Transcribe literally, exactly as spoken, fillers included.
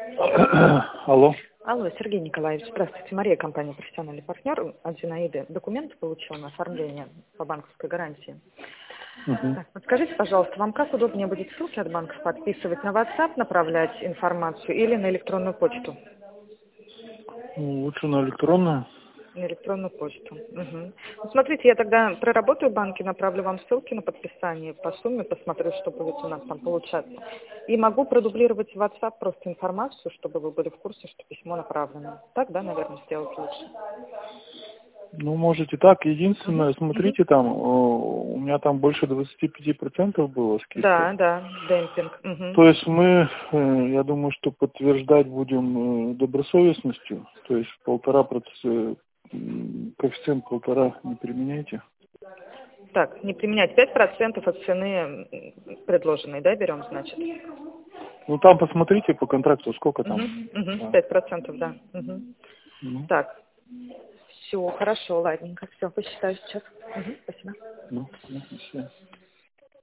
Алло. Алло, Сергей Николаевич, здравствуйте. Мария, компания «Профессиональный партнер». От Зинаиды документы получила на оформление по банковской гарантии. Угу. Так, подскажите, пожалуйста, вам как удобнее будет ссылки от банков подписывать, на WhatsApp направлять информацию или на электронную почту? Ну, лучше на электронную. На электронную почту. Угу. Ну, смотрите, я тогда проработаю банки, направлю вам ссылки на подписание по сумме, посмотрю, что будет у нас там получаться. И могу продублировать в WhatsApp просто информацию, чтобы вы были в курсе, что письмо направлено. Так, да, наверное, сделать лучше. Ну, можете так. Единственное, Угу. смотрите, там, о, у меня там больше двадцати пяти процентов было Да, скидка. да, демпинг. Угу. То есть мы, э, я думаю, что подтверждать будем э, добросовестностью. То есть полтора процента, коэффициент полтора не применяйте. Так, не применять пять процентов от цены м, предложенной, да, берем, значит? Ну, там посмотрите по контракту, сколько Угу. там. Угу. Да. пять процентов, да. Угу. Ну, Так, все, хорошо, ладненько, все, посчитаю сейчас. Угу. Спасибо. ну, ну, и всё.